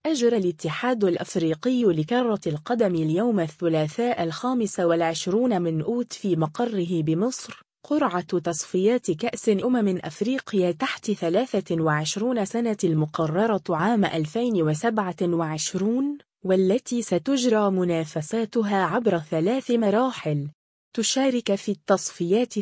أجرى الاتحاد الأفريقي لكرة القدم اليوم الثلاثاء 25 من أوت في مقره بمصر قرعة تصفيات كأس أفريقيا تحت 23 سنة المقررة عام 2027، والتي ستجرى منافساتها عبر 3 مراحل. تشارك في التصفيات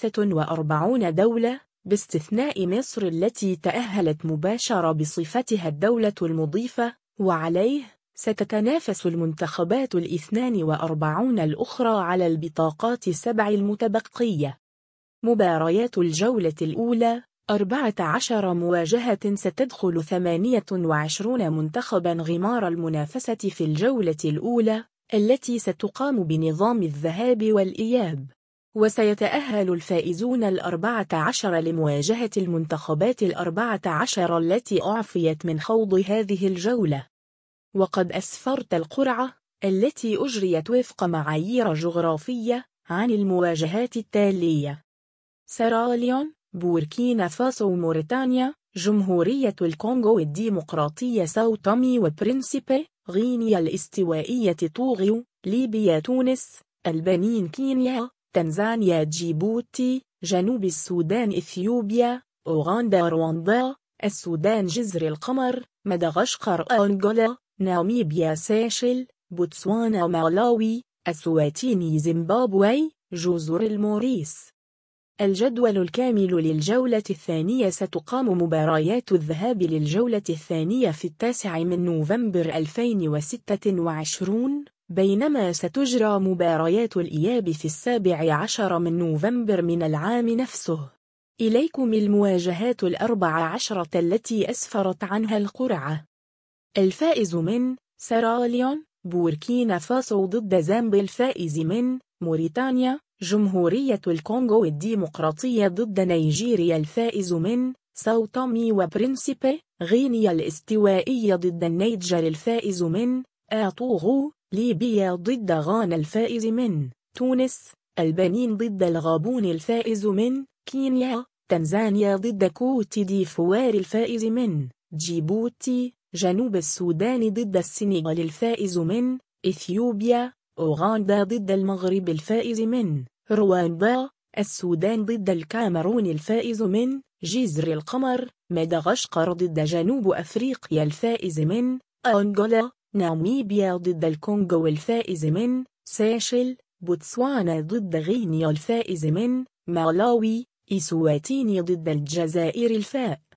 43 دولة باستثناء مصر التي تأهلت مباشرة بصفتها الدولة المضيفة، وعليه ستتنافس المنتخبات 42 الأخرى على البطاقات 7 المتبقية. مباريات الجولة الأولى 14 مواجهة ستدخل 28 منتخبا غمار المنافسة في الجولة الأولى التي ستقام بنظام الذهاب والإياب، وسيتأهل الفائزون 14 لمواجهة المنتخبات 14 التي أعفيت من خوض هذه الجولة. وقد أسفرت القرعة التي أجريت وفق معايير جغرافية عن المواجهات التالية: سيراليون، بوركينا فاسو، موريتانيا، جمهورية الكونغو الديمقراطية، ساو تومي وبرينسيبي، غينيا الاستوائية، طوغو، ليبيا، تونس، البنين، كينيا، تنزانيا، جيبوتي، جنوب السودان، إثيوبيا، أوغندا، رواندا، السودان، جزر القمر، مدغشقر، أنغولا، ناميبيا، سيشل، بوتسوانا، مالاوي، السواتيني، زيمبابوي، جزر الموريس. الجدول الكامل للجولة الثانية: ستقام مباريات الذهاب للجولة الثانية في 9 من نوفمبر 2026، بينما ستجرى مباريات الإياب في 17 من نوفمبر من العام نفسه. إليكم المواجهات 14 التي أسفرت عنها القرعة. الفائز من سيراليون، بوركينا فاسو ضد زامبيا. الفائز من موريتانيا، جمهورية الكونغو الديمقراطية ضد نيجيريا. الفائز من ساو تومي وبرينسيبي، غينيا الاستوائية ضد النيجر. الفائز من طوغو، ليبيا ضد غانا. الفائز من تونس، البنين ضد الغابون. الفائز من كينيا، تنزانيا ضد كوت ديفوار. الفائز من جيبوتي، جنوب السودان ضد السنغال. الفائز من إثيوبيا، أوغندا ضد المغرب. الفائز من رواندا، السودان ضد الكاميرون. الفائز من جزر القمر، مدغشقر ضد جنوب أفريقيا. الفائز من أنغولا، ناميبيا ضد الكونغو. الفائز من سيشل، بوتسوانا ضد غينيا. الفائز من مالاوي، إسواتيني ضد الجزائر.